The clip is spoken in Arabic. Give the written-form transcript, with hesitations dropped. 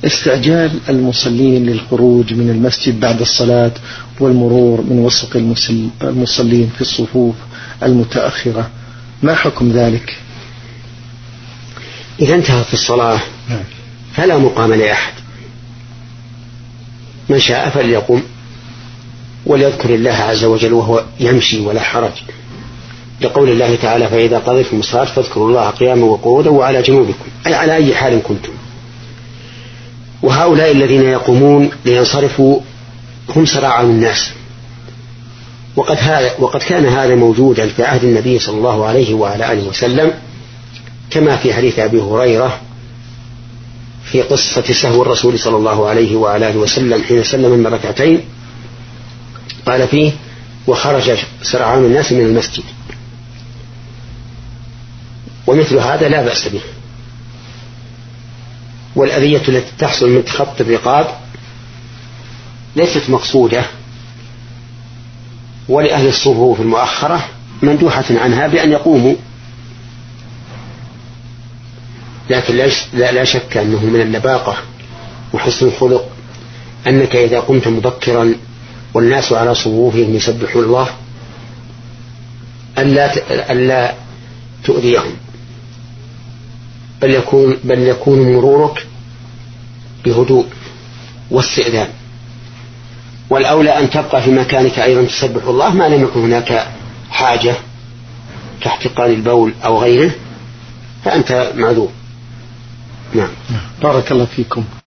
استعجال المصلين للخروج من المسجد بعد الصلاة والمرور من وسط المصلين في الصفوف المتأخرة، ما حكم ذلك؟ إذا انتهت الصلاة فلا مقام لأحد، من شاء فليقم وليذكر الله عز وجل وهو يمشي ولا حرج، لقول الله تعالى: فإذا قضيتم الصلاة فاذكروا الله قياما وقعودا وعلى جنوبكم، أي على أي حال كنتم. وهؤلاء الذين يقومون لينصرفوا هم سراعان الناس، وقد كان هذا موجودا في عهد النبي صلى الله عليه وعلى آله وسلم، كما في حديث أبي هريرة في قصة سهو الرسول صلى الله عليه وعلى آله وسلم حين سلم من ركعتين، قال فيه: وخرج سرعان الناس من المسجد. ومثل هذا لا بأس به. والأذية التي تحصل من تخطي الرقاب ليست مقصودة، ولأهل الصفوف المؤخرة مندوحة عنها بأن يقوموا، لكن لا شك أنه من اللباقة وحسن الخلق أنك إذا قمت مبكرا والناس على صفوفهم يسبحون الله ألا تؤذيهم، بل يكون مرورك بهدوء واستئذان. والأولى أن تبقى في مكانك أيضا تسبح الله ما لم يكن هناك حاجة كاحتقان البول أو غيره، فأنت معذور. نعم. بارك الله فيكم.